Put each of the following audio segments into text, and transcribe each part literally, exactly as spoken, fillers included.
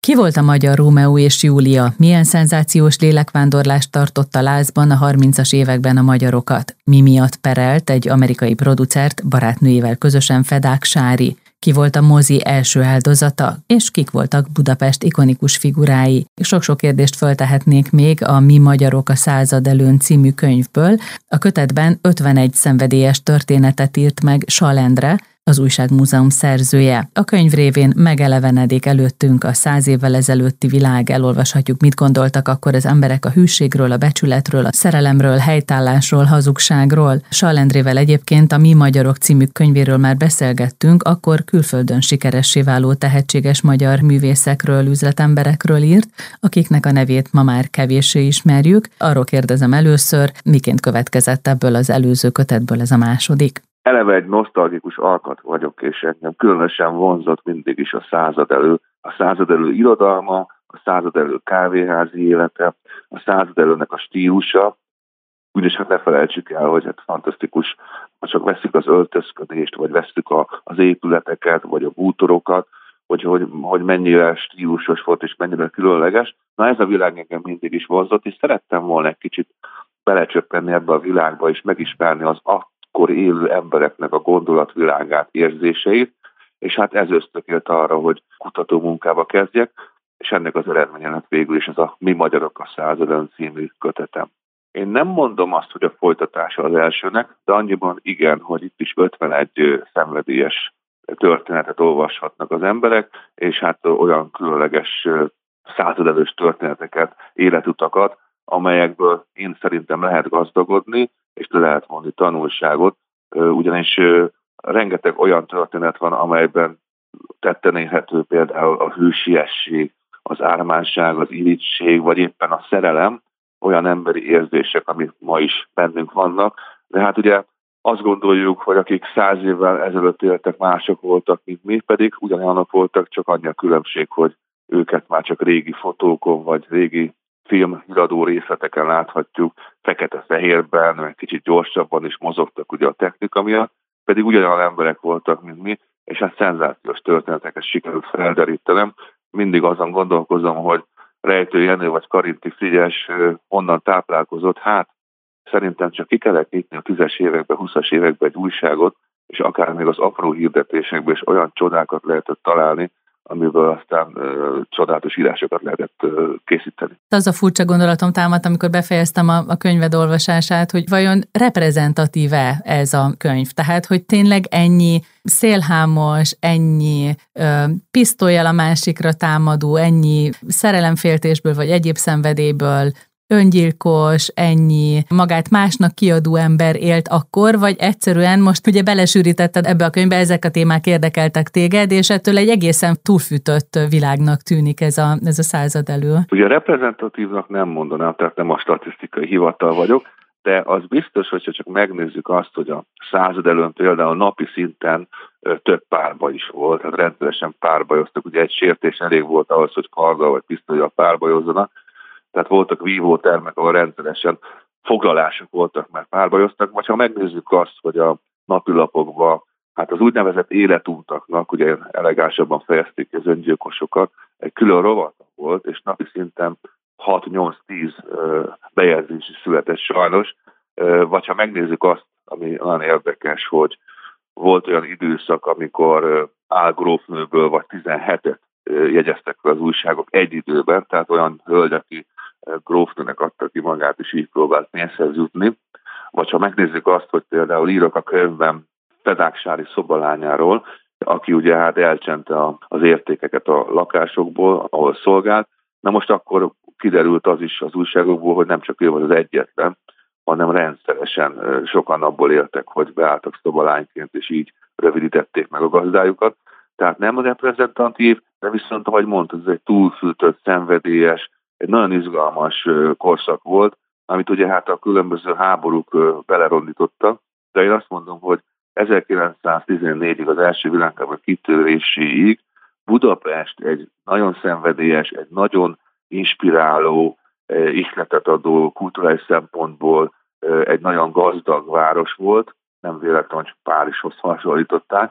Ki volt a magyar Rómeó és Júlia? Milyen szenzációs lélekvándorlást tartott a lázban a harmincas években a magyarokat? Mi miatt perelt egy amerikai producert barátnőjével közösen Fedák Sári? Ki volt a mozi első áldozata? És kik voltak Budapest ikonikus figurái? Sok-sok kérdést föltehetnék még a Mi magyarok a század előn című könyvből. A kötetben ötvenegy szenvedélyes történetet írt meg Sall Endre, az Újságmúzeum szerzője. A könyv révén megelevenedik előttünk a száz évvel ezelőtti világ, elolvashatjuk, mit gondoltak akkor az emberek a hűségről, a becsületről, a szerelemről, helytállásról, hazugságról. Sall Endrével egyébként a Mi magyarok című könyvéről már beszélgettünk, akkor külföldön sikeressé váló tehetséges magyar művészekről, üzletemberekről írt, akiknek a nevét ma már kevéssé ismerjük. Arról kérdezem először, miként következett ebből az előző kötetből ez a második. Eleve egy nosztalgikus alkat vagyok, és engem különösen vonzott mindig is a század elő. A század elő irodalma, a század elő kávéházi élete, a század előnek a stílusa. Úgyis hát ne felejtsük el, hogy hát fantasztikus, ha csak vesszük az öltözködést, vagy vesszük a, az épületeket, vagy a bútorokat, hogy, hogy, hogy mennyire stílusos volt, és mennyire különleges. Na ez a világ engem mindig is vonzott, és szerettem volna egy kicsit belecsöppenni ebbe a világba, és megismerni az akkor élő embereknek a gondolatvilágát, érzéseit, és hát ez ösztökélt arra, hogy kutató munkába kezdjek, és ennek az eredménye lett végül is ez a Mi magyarok a századon című kötetem. Én nem mondom azt, hogy a folytatása az elsőnek, de annyiban igen, hogy itt is ötvenegy szenvedélyes történetet olvashatnak az emberek, és hát olyan különleges századelős történeteket, életutakat, amelyekből én szerintem lehet gazdagodni, és le lehet vonni tanulságot, ugyanis rengeteg olyan történet van, amelyben tetten érhető például a hősiesség, az ármánság, az irigység, vagy éppen a szerelem, olyan emberi érzések, amik ma is bennünk vannak. De hát ugye azt gondoljuk, hogy akik száz évvel ezelőtt éltek, mások voltak, mint mi, pedig ugyanolyanok voltak, csak annyi a különbség, hogy őket már csak régi fotókon, vagy régi filmhíradó részleteken láthatjuk, fekete-fehérben, egy kicsit gyorsabban is mozogtak ugye a technika miatt, pedig ugyanolyan emberek voltak, mint mi, és hát szenzációs történeteket sikerült felderítenem. Mindig azon gondolkozom, hogy Rejtő Jenő vagy Karinti Frigyes honnan táplálkozott, hát szerintem csak ki kellett nyitni a tízes években, huszas években egy újságot, és akár még az apró hirdetésekben is olyan csodákat lehetett találni, amiből aztán ö, csodálatos írásokat lehetett ö, készíteni. Az a furcsa gondolatom támadt, amikor befejeztem a, a könyved olvasását, hogy vajon reprezentatív-e ez a könyv? Tehát, hogy tényleg ennyi szélhámos, ennyi ö, pisztollyal a másikra támadó, ennyi szerelemféltésből vagy egyéb szenvedélyből öngyilkos, ennyi magát másnak kiadó ember élt akkor, vagy egyszerűen most ugye belesűrítetted ebbe a könyvbe, ezek a témák érdekeltek téged, és ettől egy egészen túlfűtött világnak tűnik ez a, ez a század elő. Ugye reprezentatívnak nem mondanám, tehát nem a statisztikai hivatal vagyok, de az biztos, hogyha csak megnézzük azt, hogy a század előn például napi szinten több párbaj is volt, hát rendszeresen párbajoztak, ugye egy sértés elég volt ahhoz, hogy karddal vagy pisztollyal párbajozzanak. Tehát voltak vívótermek, ahol rendszeresen foglalások voltak, mert párbajoztak, vagy ha megnézzük azt, hogy a napilapokban, hát az úgynevezett életútaknak, ugye elegánsabban fejezték az öngyilkosokat, egy külön rovata volt, és napi szinten hat-nyolc-tíz bejegyzés is született sajnos, vagy ha megnézzük azt, ami nagyon érdekes, hogy volt olyan időszak, amikor álgrófnőből vagy tizenhetet jegyeztek fel az újságok egy időben, tehát olyan hölgy, aki grófnőnek adta ki magát, és így próbált pénzhez jutni. Vagy ha megnézzük azt, hogy például írok a könyvben Fedák Sári szobalányáról, aki ugye hát elcsente az értékeket a lakásokból, ahol szolgált. Na most akkor kiderült az is az újságokból, hogy nem csak ő volt az egyetlen, hanem rendszeresen sokan abból éltek, hogy beálltak szobalányként, és így rövidítették meg a gazdájukat. Tehát nem reprezentatív, de viszont, ahogy mondtad, ez egy túlfűtött, szenvedélyes, egy nagyon izgalmas korszak volt, amit ugye hát a különböző háborúk belerondítottak, de én azt mondom, hogy ezerkilencszáztizennégyig, az első világháború kitöréséig Budapest egy nagyon szenvedélyes, egy nagyon inspiráló, ihletet adó, kulturális szempontból egy nagyon gazdag város volt, nem véletlen, hogy Párizshoz hasonlították,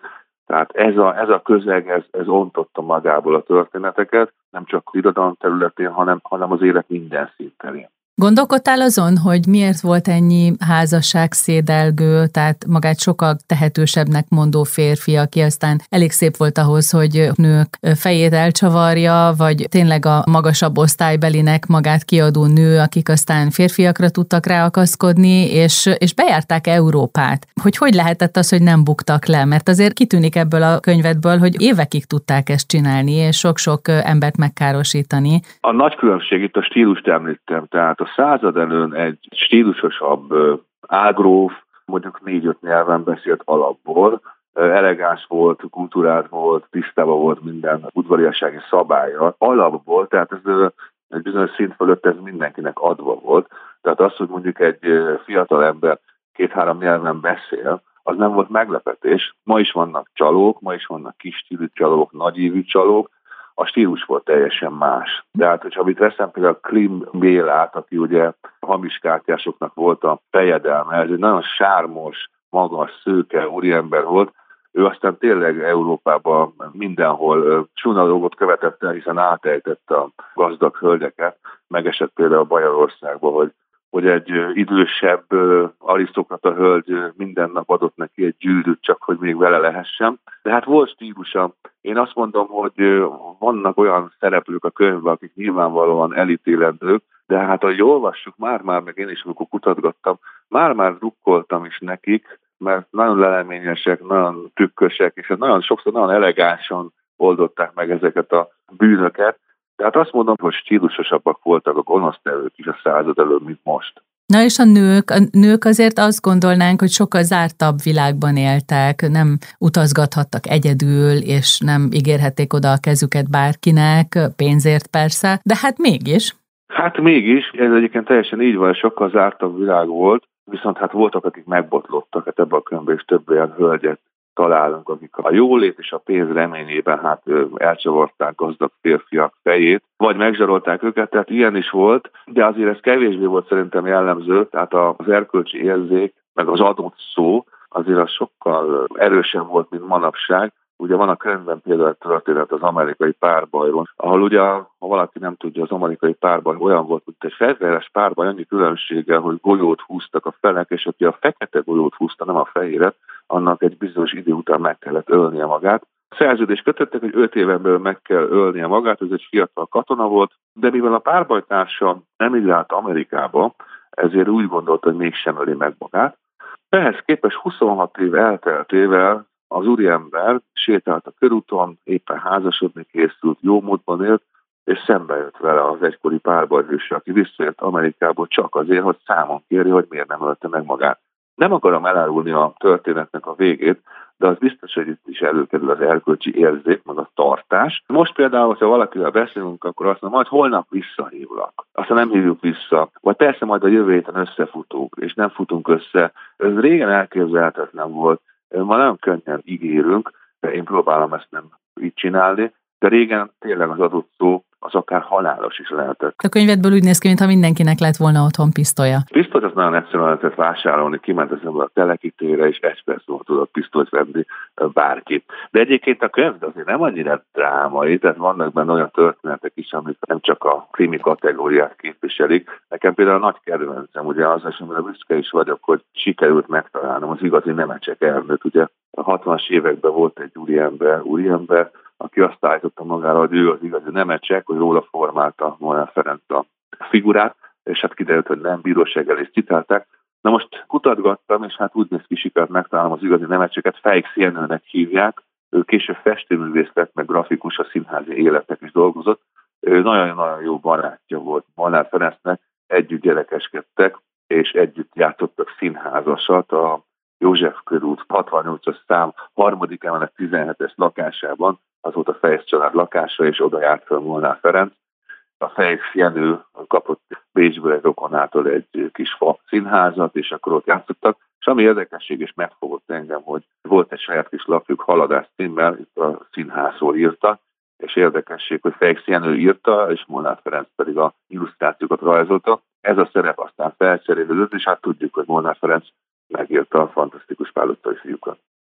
Tehát ez a, ez a közeg, ez, ez ontotta magából a történeteket, nem csak irodalom területén, hanem, hanem az élet minden színterén. Gondolkodtál azon, hogy miért volt ennyi házasságszédelgő, tehát magát sokkal tehetősebbnek mondó férfi, aki aztán elég szép volt ahhoz, hogy nők fejét elcsavarja, vagy tényleg a magasabb osztálybelinek magát kiadó nő, akik aztán férfiakra tudtak ráakaszkodni, és, és bejárták Európát. Hogy hogy lehetett az, hogy nem buktak le? Mert azért kitűnik ebből a könyvedből, hogy évekig tudták ezt csinálni, és sok-sok embert megkárosítani. A nagy különbség itt a stílust említem, tehát a század előn egy stílusosabb ágróf, mondjuk négy-öt nyelven beszélt alapból, elegáns volt, kultúrált volt, tisztában volt minden udvariassági szabálya alapból, tehát ez egy bizonyos szint fölött ez mindenkinek adva volt. Tehát az, hogy mondjuk egy fiatal ember két-három nyelven beszél, az nem volt meglepetés. Ma is vannak csalók, ma is vannak kis stílű csalók, nagyívű csalók, a stílus volt teljesen más. De hát, hogyha itt veszem például Klim Bélát, aki ugye hamis kártyásoknak volt a fejedelme, ez egy nagyon sármos, magas, szőke úriember volt, ő aztán tényleg Európában mindenhol csúnya dolgot követett el, hiszen átejtette a gazdag hölgyeket. Megesett például Bajorországban, hogy hogy egy idősebb arisztokrata hölgy minden nap adott neki egy gyűrűt, csak hogy még vele lehessen. De hát volt stílusa. Én azt mondom, hogy vannak olyan szereplők a könyvben, akik nyilvánvalóan elítélendők, de hát ahogy olvassuk, már-már, meg én is, amikor kutatgattam, már-már drukkoltam is nekik, mert nagyon leleményesek, nagyon tükkösek, és nagyon sokszor nagyon elegánsan oldották meg ezeket a bűnöket. Tehát azt mondom, hogy stílusosabbak voltak a gonosztevők is a század előtt, mint most. Na és a nők, a nők azért azt gondolnánk, hogy sokkal zártabb világban éltek, nem utazgathattak egyedül, és nem ígérhették oda a kezüket bárkinek, pénzért persze, de hát mégis. Hát mégis, ez egyébként teljesen így van, sokkal zártabb világ volt, viszont hát voltak, akik megbotlottak, hát ebben a könyvben is több olyan hölgyet találunk, akik a jólét és a pénz reményében hát elcsavarták gazdag férfiak fejét, vagy megzsarolták őket, tehát ilyen is volt, de azért ez kevésbé volt szerintem jellemző, tehát az erkölcsi érzék, meg az adott szó azért az sokkal erősebb volt, mint manapság. Ugye van a könyvben például történet az amerikai párbajról, ahol ugye, ha valaki nem tudja, az amerikai párbaj olyan volt, mint egy fegyveres párbaj, annyi különbséggel, hogy golyót húztak a felek, és aki a fekete golyót húzta, nem a fehéret, annak egy bizonyos idő után meg kellett ölnie magát. A szerződést kötöttek, hogy öt éven belül meg kell ölnie magát, ez egy fiatal katona volt, de mivel a párbajtársa emigrált Amerikába, ezért úgy gondolta, hogy mégsem öli meg magát. Ehhez képest huszonhat év elteltével az úriember sétált a körúton, éppen házasodni készült, jó módban élt, és szembe jött vele az egykori párbajhőse, aki visszajött Amerikából csak azért, hogy számon kéri, hogy miért nem ölte meg magát. Nem akarom elárulni a történetnek a végét, de az biztos, hogy itt is előkerül az erkölcsi érzék, meg a tartás. Most például, ha valakivel beszélünk, akkor azt mondom, majd holnap visszahívlak. Aztán nem hívjuk vissza. Vagy persze majd a jövő héten összefutunk, és nem futunk össze. Ez régen elképzelhetetlen volt. Ma nagyon könnyen ígérünk, de én próbálom ezt nem így csinálni, de régen tényleg az adott szó az akár halálos is lehetett. A könyvedből úgy néz ki, mintha mindenkinek lett volna otthon pisztolya. Pisztolyt azt nagyon egyszerűen lehetett vásárolni, kiment az ember a telekitére, és egy percben tudott pisztolyt venni bárki. De egyébként a könyv azért nem annyira drámai, tehát vannak benne olyan történetek is, amik nem csak a krimi kategóriát képviselik. Nekem például a nagy kedvencem, ugye az, amire büszke is vagyok, hogy sikerült megtalálnom az igazi Nemecsek Ernőt. Ugye a hatvanas években volt egy úriember, úriember, aki azt állította magára, hogy ő az igazi Nemecsek, hogy róla formálta Molnár Ferenc a figurát, és hát kiderült, hogy nem, bíróság elé citálták. Na most kutatgattam, és hát úgy néz ki, sikert megtalálom az igazi Nemecseket, Feix Jenőnek hívják, ő később festőművész lett, meg grafikus, a színházi életnek is dolgozott. Ő nagyon-nagyon jó barátja volt Molnár Ferencnek, együtt gyerekeskedtek, és együtt játszottak színházasat a József körút hatvannyolcas szám harmadik emelet tizenhetes lakásában, az volt a Feix család lakása, és oda járt fel Molnár Ferenc. A Feix Jenő kapott Bécsből egy rokonától egy kis fa színházat, és akkor ott játszottak. És ami érdekesség, és megfogott engem, hogy volt egy saját kis lapjuk Haladás címmel, itt a színházról írta, és érdekesség, hogy Feix Jenő írta, és Molnár Ferenc pedig a illusztrációkat rajzolta. Ez a szerep aztán felcserélődött, és hát tudjuk, hogy Molnár Ferenc megírta a fantasztikus Pál utcai fiúkat.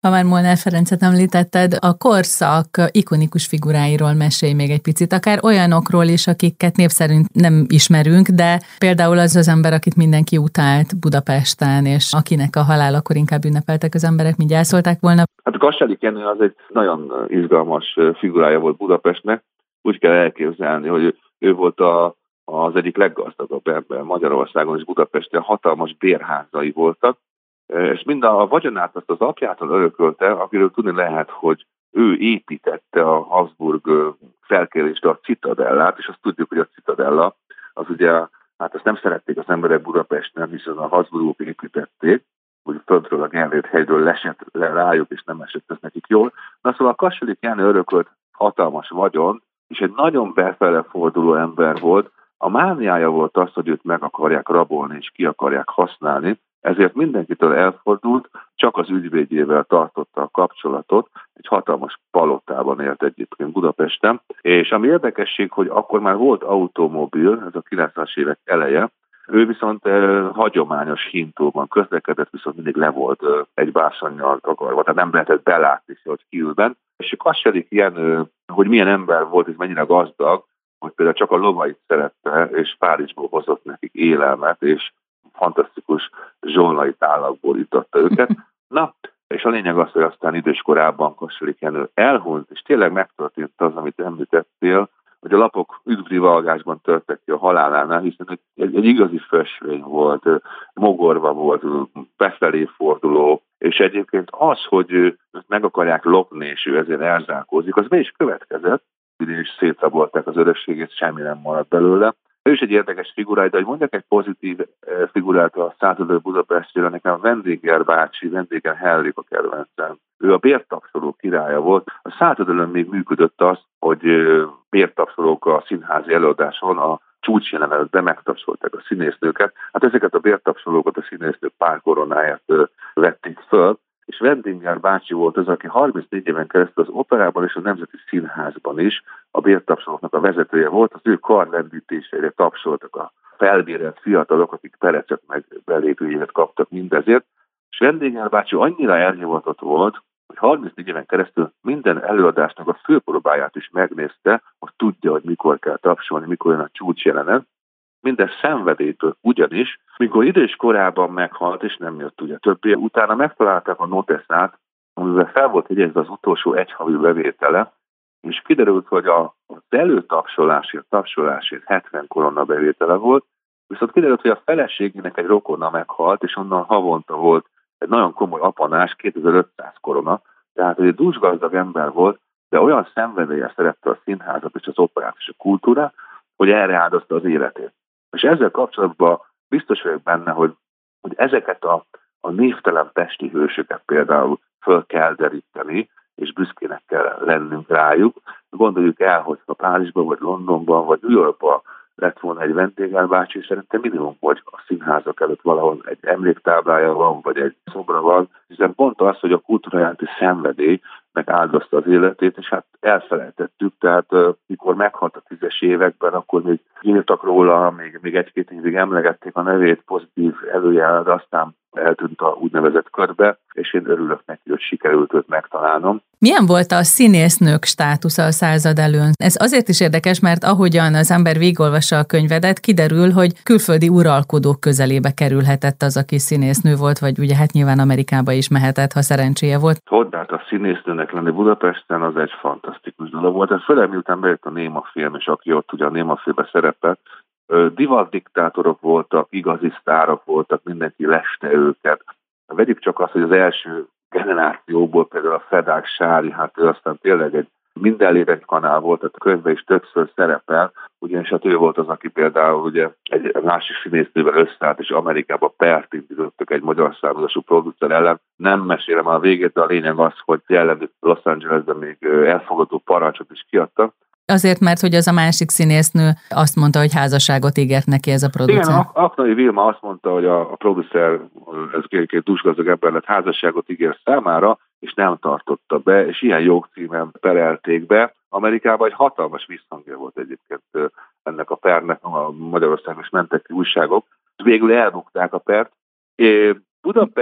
Ha már Molnár Ferencet említetted, a korszak ikonikus figuráiról mesélj még egy picit, akár olyanokról is, akiket név szerint nem ismerünk, de például az az ember, akit mindenki utált Budapesten, és akinek a halálakor inkább ünnepeltek az emberek, mint gyászolták volna. Hát a Kassalik Jenő az egy nagyon izgalmas figurája volt Budapestnek. Úgy kell elképzelni, hogy ő volt a, az egyik leggazdagabb ember Magyarországon, és Budapesten hatalmas bérházai voltak, és mind a vagyonát azt az apjától örökölte, akiről tudni lehet, hogy ő építette a Habsburg felkelést, a Citadellát, és azt tudjuk, hogy a Citadella, az ugye, hát azt nem szerették az emberek Budapesten, hiszen a Habsburgok építették, hogy földről a Gellért hegyről lesett le rájuk, és nem esett ez nekik jól. Na szóval a Kassalik Jenő örökölt hatalmas vagyon, és egy nagyon befele forduló ember volt. A mániája volt az, hogy őt meg akarják rabolni, és ki akarják használni, ezért mindenkitől elfordult, csak az ügyvédjével tartotta a kapcsolatot, egy hatalmas palotában élt egyébként Budapesten, és ami érdekesség, hogy akkor már volt automobil, ez a kilencvenes évek eleje, ő viszont eh, hagyományos hintóban közlekedett, viszont mindig le volt eh, egy bársonnyal takarva, tehát nem lehetett belátni, hogy kiülben. És a Kassalik Jenő, hogy milyen ember volt, és mennyire gazdag, hogy például csak a lovait szerette, és Párizsból hozott nekik élelmet, és fantasztikus zsolnai tálakból itatta őket. Na, és a lényeg az, hogy aztán időskorában Kassalik Jenő elhunyt, és tényleg megtörtént az, amit említettél, hogy a lapok üdvrivalgásban törtek ki a halálánál, hiszen egy, egy igazi fösvény volt, mogorva volt, befelé forduló, és egyébként az, hogy őt meg akarják lopni, és ő ezért elzárkózik, az be is következett, és szétszabolták az örökségét, semmi nem maradt belőle. Ő is egy érdekes figurája, de hogy mondjak egy pozitív figurát a századő Budapestről, nekem a Vendéger bácsi, Vendéger Henrik a kedvencem. Ő a bértapsoló királya volt. A századőn még működött az, hogy bértapsolók a színházi előadáson a csúcsjelen előtt bemegtapsolták a színésznőket. Hát ezeket a bértapsolókat a színésznők pár koronáját vették föl, és Vendéger bácsi volt az, aki harmincnégy éven keresztül az operában és a Nemzeti Színházban is a bértapsolóknak a vezetője volt, az ő karlendítésére tapsoltak a felbérelt fiatalok, akik perecet meg belépőjévet kaptak mindezért, és Vendéger bácsi annyira elhivatott volt, hogy harmincnégy éven keresztül minden előadásnak a főpróbáját is megnézte, hogy tudja, hogy mikor kell tapsolni, mikor jön a csúcsjelenet. Minden szenvedélytől, ugyanis, mikor idős korában meghalt, és nem jött ugye többé, utána megtalálták a noteszát, amivel fel volt jegyezve az utolsó egy havi bevétele, és kiderült, hogy a, az előtapsolásért, tapsolásért hetven korona bevétele volt, viszont kiderült, hogy a feleségének egy rokona meghalt, és onnan havonta volt egy nagyon komoly apanás, kétezer-ötszáz korona, tehát egy dúsgazdag ember volt, de olyan szenvedéllyel szerette a színházat és az operát és a kultúrát, hogy erre áldozta az életét. És ezzel kapcsolatban biztos vagyok benne, hogy, hogy ezeket a, a névtelen pesti hősöket például föl kell deríteni, és büszkének kell lennünk rájuk. Gondoljuk el, hogy a Párizsban, vagy Londonban, vagy New Yorkban lett volna egy Vendéger bácsi, és szerintem minimum, hogy a színházak előtt valahol egy emléktáblája van, vagy egy szobra van, hiszen pont az, hogy a kultúrajánti szenvedély meg áldozta az életét, és hát elfelejtettük, tehát uh, mikor meghalt a tízes években, akkor még írtak róla, még, még egy-két évig emlegették a nevét pozitív előjel, de aztán eltűnt a úgynevezett körbe, és én örülök neki, hogy sikerült őt megtalálnom. Milyen volt a színésznők státusza a század előn? Ez azért is érdekes, mert ahogyan az ember végigolvassa a könyvedet, kiderül, hogy külföldi uralkodók közelébe kerülhetett az, aki színésznő volt, vagy ugye hát nyilván Amerikába is mehetett, ha szerencséje volt. Hogy hát a színésznőnek lenni Budapesten, az egy fantasztikus dolog volt. Ez főleg miután bejött a Néma film, és aki ott ugye a Néma filmben szerepelt, divatdiktátorok voltak, igazi sztárok voltak, mindenki leste őket. Vegyük csak azt, hogy az első generációból például a Fedák Sári, hát ő aztán tényleg egy mindenléveny kanál volt, tehát a könyvben is többször szerepel, ugyanis hát ő volt az, aki például ugye egy másik színésznővel összeállt, és Amerikába pert indítottak egy magyar származású producer ellen. Nem mesélem a végét, de a lényeg az, hogy jelenleg Los Angelesben még elfogadó parancsot is kiadtak. Azért, mert hogy az a másik színésznő azt mondta, hogy házasságot ígért neki ez a producer. Igen, Aknai Vilma azt mondta, hogy a, a producer, ez két dúsgazdag ember lett, házasságot ígért számára, és nem tartotta be, és ilyen jogcímen perelték be. Amerikában egy hatalmas visszhangja volt egyébként ennek a pernek, a Magyarországon is mentek ki újságok. Végül elbukták a pert. É, Budapest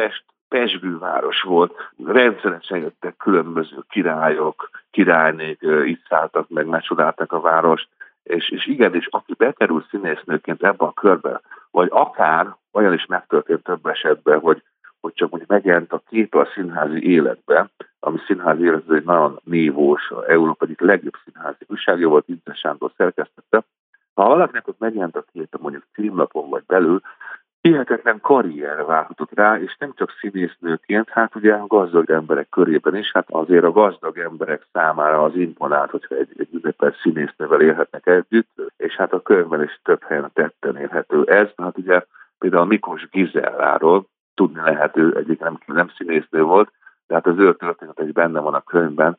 pezsgőváros volt, rendszeresen jöttek különböző királyok, királynék, itt szálltak meg, megcsodálták a várost, és, és igen, és aki bekerül színésznőként ebbe a körbe, vagy akár olyan is megtörtént több esetben, hogy, hogy csak mondjuk megjelent a képe a színházi életbe, ami színházi élet egy nagyon névós, Európa egyik legjobb színházi újságja volt, Ince Sándor szerkesztette. Ha valakinek ott megjelent a képe mondjuk címlapon vagy belül, hihetetlen karrierre várhatott rá, és nem csak színésznőként, hát ugye a gazdag emberek körében is, hát azért a gazdag emberek számára az imponált, hogyha egy, egy ünnepelt színésznővel élhetnek együtt, és hát a könyvben is több helyen tetten érhető ez. Hát ugye például Mikos Gizelláról tudni lehet, ő egyik nem, nem színésznő volt, de hát az ő történet is benne van a könyvben.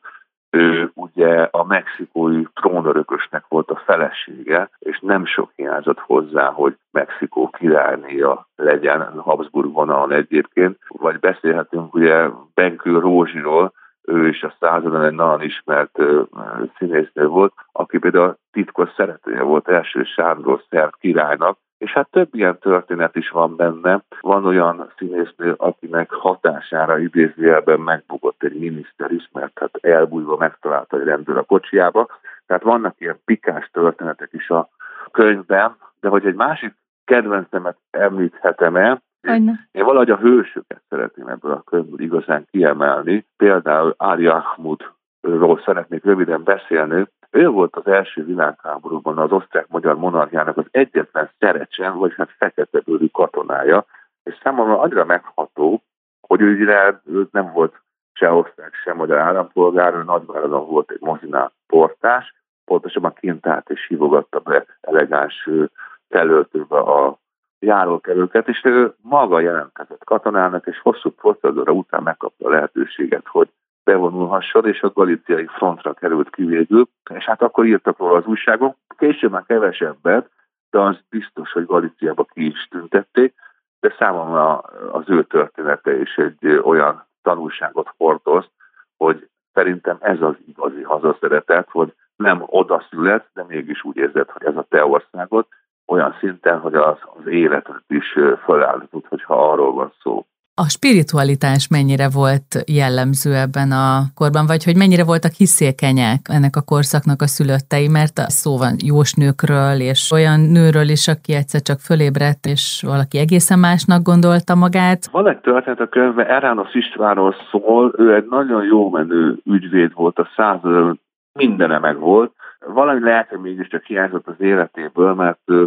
Ő ugye a mexikói trónörökösnek volt a felesége, és nem sok hiányzott hozzá, hogy Mexikó királynéja legyen, Habsburg vonalon egyébként. Vagy beszélhetünk ugye Benkő Rózsiról, ő is a századon egy nagyon ismert uh, színésznő volt, aki például titkos szeretője volt első Sándor szerb királynak, és hát több ilyen történet is van benne. Van olyan színésznő, akinek hatására idézőjelben megbukott egy miniszter is, mert hát elbújva megtalálta egy rendőr a kocsijába. Tehát vannak ilyen pikás történetek is a könyvben, de hogy egy másik kedvencemet említhetem el, én, én valahogy a hősöket szeretném ebből a könyvből igazán kiemelni. Például Ali Ahmudról szeretnék röviden beszélni. Ő volt az első világháborúban az osztrák-magyar monarchiának az egyetlen szerecsen, vagy hát feketebőrű katonája, és számomra annyira megható, hogy ő ugye nem volt se osztrák, se magyar állampolgár, ő Nagyváradon volt egy mozinál portás, pontosabban kint állt és hívogatta be elegáns felöltőbe a járókelőket, és ő maga jelentkezett katonának, és hosszú procedúra után megkapta a lehetőséget, hogy bevonulhasson, és a galíciai frontra került ki végül, és hát akkor írtak róla az újságok, később már kevesebbet, de az biztos, hogy Galíciába ki is tüntették, de számomra az ő története is egy olyan tanulságot hordoz, hogy szerintem ez az igazi hazaszeretet, hogy nem oda szület, de mégis úgy érzed, hogy ez a te országod, olyan szinten, hogy az, az életet is felállított, hogyha arról van szó. A spiritualitás mennyire volt jellemző ebben a korban, vagy hogy mennyire voltak hiszékenyek ennek a korszaknak a szülöttei, mert szó van jósnőkről, és olyan nőről is, aki egyszer csak fölébredt, és valaki egészen másnak gondolta magát. Van egy történet a könyvben, Eránosz Istvánról szól, ő egy nagyon jó menő ügyvéd volt, a századon mindene meg volt. Valami lelke mégiscsak hiányzott az életéből, mert ő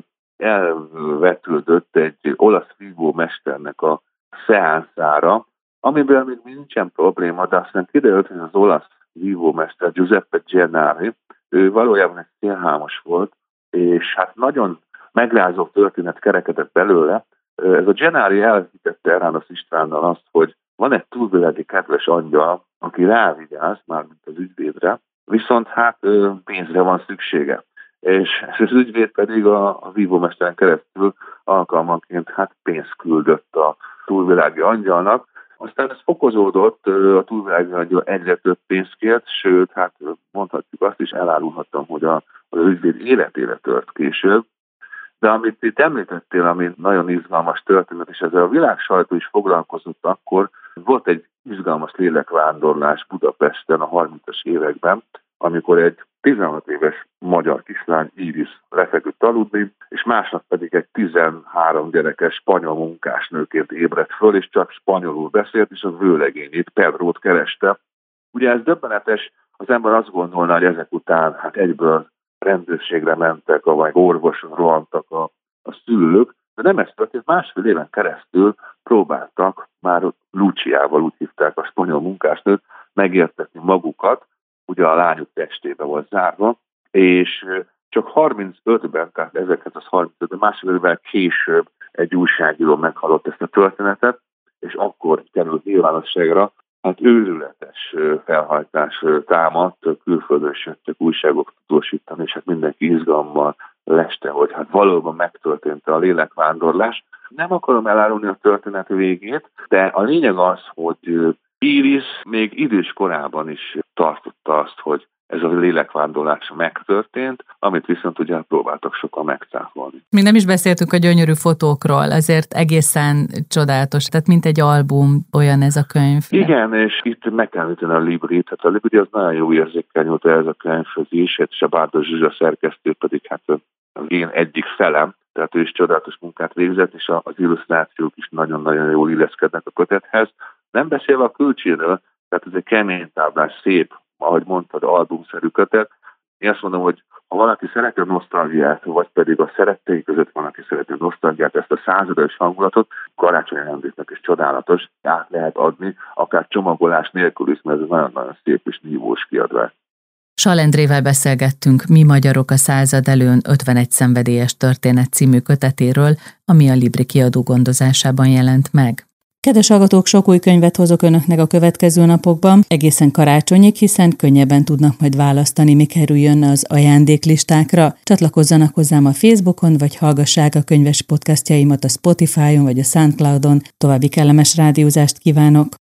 elvetődött egy olasz vívómesternek a szeánszára, amiből még nincsen probléma, de aztán kiderült, hogy az olasz vívómester Giuseppe Gennari, ő valójában egy szélhámos volt, és hát nagyon megrázó történet kerekedett belőle. Ez a Gennari elhitette Eránosz Istvánnal azt, hogy van egy túlvilági kedves angyal, aki rávigyáz, mármint az ügyvédre, viszont hát pénzre van szüksége. És az ügyvéd pedig a, a vívómesteren keresztül alkalmanként hát pénzt küldött a túlvilági angyalnak. Aztán ez fokozódott, a túlvilági angyal egyre több pénzt kért, sőt, hát mondhatjuk azt is, elárulhattam, hogy a, az ügyvéd életére tört később. De amit itt említettél, ami nagyon izgalmas történet, és ezzel a világ sajtó is foglalkozott akkor, volt egy izgalmas lélekvándorlás Budapesten a harmincas években, amikor egy tizenhat éves magyar kislány, Iris lefeküdt aludni, és másnap pedig egy tizenhárom gyerekes spanyol munkásnőként ébredt föl, és csak spanyolul beszélt, és a vőlegényét, Pedrót kereste. Ugye ez döbbenetes, az ember azt gondolná, hogy ezek után hát egyből rendőrségre mentek, vagy orvosra rohantak a, a szülők, de nem ez történt, másfél éven keresztül próbáltak, már Luciával, úgy hívták a spanyol munkásnőt, megértetni magukat, ugye a lányuk testébe volt zárva, és csak harmincötben, tehát ezerkilencszázharmincötben, másfél évvel később egy újságíró meghallott ezt a történetet, és akkor került nyilvánosságra, hát őrületes felhajtás támadt, külföldön is jöttek újságok tudósítani, és hát mindenki izgalommal leste, hogy hát valóban megtörtént a lélekvándorlás. Nem akarom elárulni a történet végét, de a lényeg az, hogy Iris még idős korában is tartotta azt, hogy ez a lélekvándorlás megtörtént, amit viszont ugye próbáltak sokan megcáfolni. Mi nem is beszéltünk a gyönyörű fotókról, azért egészen csodálatos, tehát mint egy album, olyan ez a könyv. Igen, és itt meg kell említeni a Librit, hát a Libri az nagyon jó érzékkel nyújt ez a könyvhöz is, és a Bárdos Zsuzsa szerkesztő pedig hát az én egyik felem, tehát ő is csodálatos munkát végzett, és az illusztrációk is nagyon-nagyon jól illeszkednek a kötethez. Nem beszélve a külcséről, tehát ez egy kemény táblás, szép, ahogy mondtad, albumszerű kötet. Én azt mondom, hogy ha valaki szereti a nosztalgiát, vagy pedig a szerettei között valaki szereti a nosztalgiát, ezt a százados hangulatot, karácsonyi ajándéknak is csodálatos, át lehet adni, akár csomagolás nélkül is, mert ez nagyon-nagyon szép és nívós kiadvány. Sall Endrével beszélgettünk Mi magyarok a század előn ötvenegy szenvedélyes történet című kötetéről, ami a Libri kiadó gondozásában jelent meg. Kedves hallgatók, sok új könyvet hozok önöknek a következő napokban, egészen karácsonyig, hiszen könnyebben tudnak majd választani, mi kerüljön az ajándéklistákra. Csatlakozzanak hozzám a Facebookon, vagy hallgassák a könyves podcastjaimat a Spotify-on vagy a SoundCloud-on. További kellemes rádiózást kívánok!